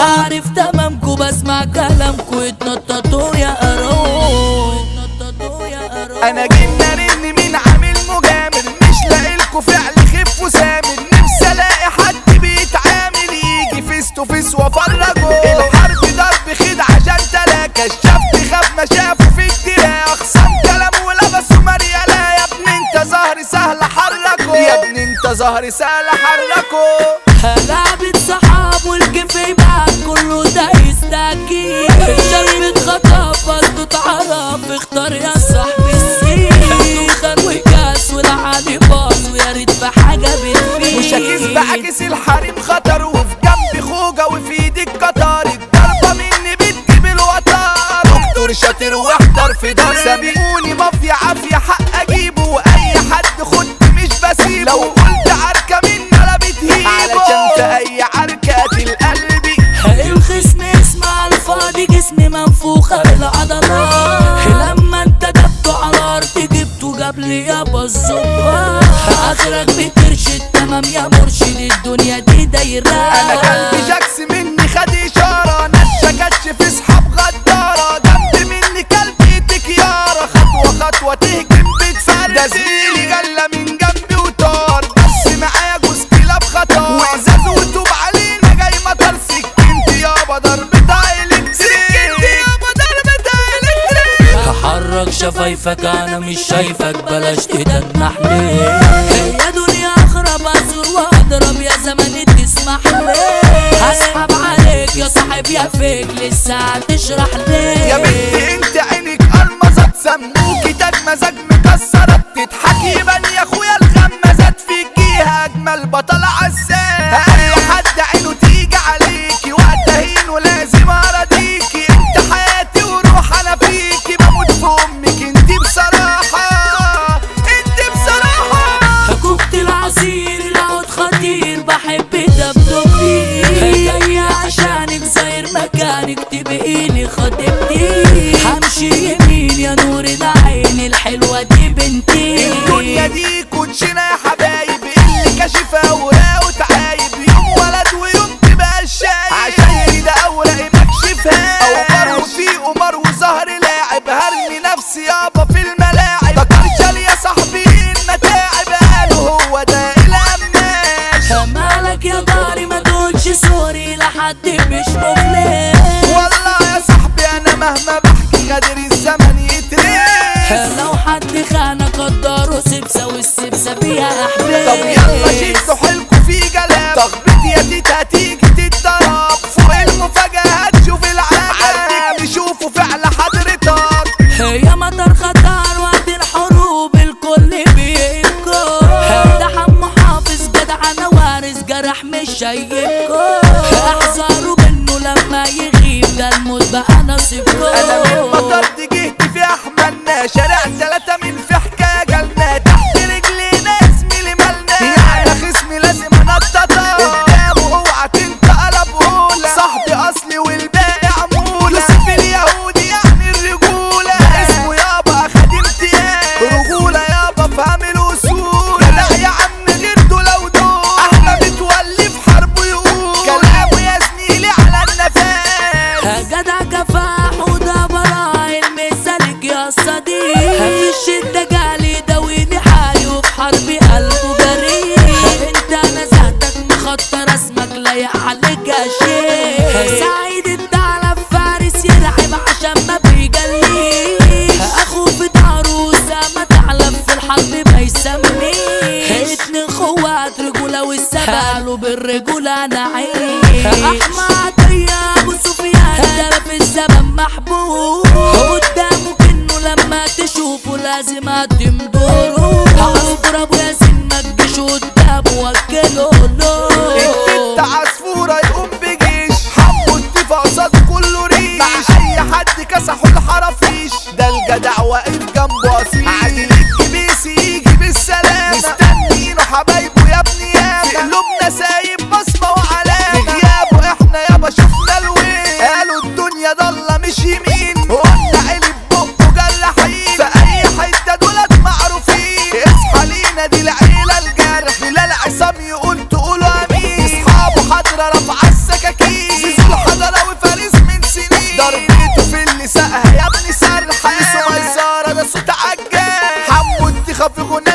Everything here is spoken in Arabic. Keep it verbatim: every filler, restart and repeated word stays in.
عارف تمامكو بسمع كلامكو اتنططوا يا قروب. انا جنان اني مين عامل مجامل مش لاقيلكوا فعل خف وسامل. نفسي الاقي حد بيتعامل يجي فيس تو فيس وافرجه. الحرب ضرب خيد عشان تلاقى الشفت خاف ما شافه في الدراع. اخصام كلام ولبسوا مريالة يا ابني انت ظهري سهل حركه. يا ابني انت ظهري سهل حركه. لعبة صحاب والكيف يبقى كله ده يستكين. الشرب اتخطف قصده اتعرف اختار يا صاحبي السين. دخان وكاس والعالي باظ ويا ريت في حاجة بتفيد. وشاكيس بعكس الحريم خطر وفي جنبي خوجة وفي ايدك قطر. الضربة مني بتجيب الوتر. دكتور شاطر واحضر في دار. سابقوني مافيا عافية حق اجيبه. واي حد خد مش بسيبه. لو قلت عركة مني انا بتهيبه. علشان في اي عركة قتل قلبي. الخصم اسمع الفاضي جسمي منفوخة بالعضلات. لما انت دبته على الارض جبته جاب لي يابا الظباط. اخرك بترشد تمام يا مرشد الدنيا دي دايرة. انا قلبي جاكس مني خد اشارة. ناس شكتش في صحاب غدارة. جنب مني كلبي تكيارة. خطوة خطوة تهجم بتفرد. ده زميلي جلة من جنبي وطار. بس معايا جوز كلاب خطر. وازاز وتوب علينا جاي مطر. سكنتي يابا ضربتها الكتريك. سكنتي يابا ضربتها الكتريك. هحرك شفايفك انا مش شايفك بلاش تتنح ليه. يا دنيا اخرب ازور واضرب يا زماني تسمح ليه. هسحب عليك يا صاحب يا فيك لسه هتشرح ليه. يا بنتي انت عينك المظات سموكي تاج مزاج مكسرة. بتضحكي يبان يا اخويا الغمازات فيكيها اجمل بطل عساك. اي حد عينه تيجي عليكي وقت هين ولازم اراضيكي. انت حياتي وروح انا فيكي. بموت في امك انت بصراحة. انت بصراحة كوكت العصير العود خطير بحب دبدب فيه. جاية عشانك زاير مكانك تبقيلي خطيبتي. همشي يمين يا نور العين الحلوة دي بنتي. الدنيا دي كوتشينة يا حبايب. اللي كاشفة اوراق وتعايب. يوم ولد ويوم تبقى الشايب. عشان كده اوراقي مكشفها. اوفر وفي قمر وظهر لاعب. هرمي نفسي يابا في الملاعب. ده كرشال يا صاحبي المتاعب. قالوا هو ده القماش. مالك يا داري ما تقولش سوري لحد مش مفلس. والله يا صاحبي انا مهما بحكي غادر الزمن يتريس. لو حد خانك قدره سبسة والسبسة فيها احباب. طب يلا شدوا حيلكوا في جلاب. تخبط يا تيتا هتيجي تتضرب. فوق المفاجأة هتشوف العجب. عندك نشوفوا فعل حضرتك. يا مطر خطر وقت الحروب الكل بيبكوا. ده حمو حافظ جدع انا وارث جرح مش شايفكوا. احذروا منه لما يغيب ده الموت بقى نصيبكوا. انا من مطر دي جهت في احملنا. شارع تلاتة من في حكاية جالنا. تحت رجلينا زميلي مالنا. يعني خصمي لازم انططها. قدامه اوعى تنتقلب قولة. صاحبي اصلي والباقي عمولة. يوسف اليهودي يعني الرجولة. اسمه يابا اخد امتياز. رجولة يابا فهم الاصول. جدع يا عم غير دول ودول. احنا متولي في حربه يقول. كلامه يا زميلي على النفاذ. جدع كفاح وده براء المثالك يا صديق. في الشدة جالي دويني حالي وفي حربي قلبه جريء. انت نزهتك مخطر اسمك لايق عليك يا شيخ. سعيد الثعلب فارس يرعب عشان ما بيجليش. اخوه في عروسة ما تعلم في الحرب ما يسميش. اتنين خوات رجولة والسبب قالوا بالرجولة انا عيش. احمد يا ابو سفيان ده في الزمن محبوب. قدامه كنه لما تشوفه لازم اقدم دوره. عصفور ابو ياسين ما تجيش قدامه وكله له. التت عصفورة يقوم بجيش. حبوا اتفاق قصاد كله ريش. مع اي حد كسحوا الحرافيش. ده الجدع واقف جنبه اصيل. عادل الكبيسي يجي بالسلامة. مستنينه حبايبه يا ابني ياما. في قلوبنا سايب بصمة وعلامة. في غيابه احنا يابا شفنا الوين. قالوا الدنيا ضلة مش يمين. قلنا قلب بقه جرحين. في اي حتة دولت معروفين. اصحى لينا ثقة في غنى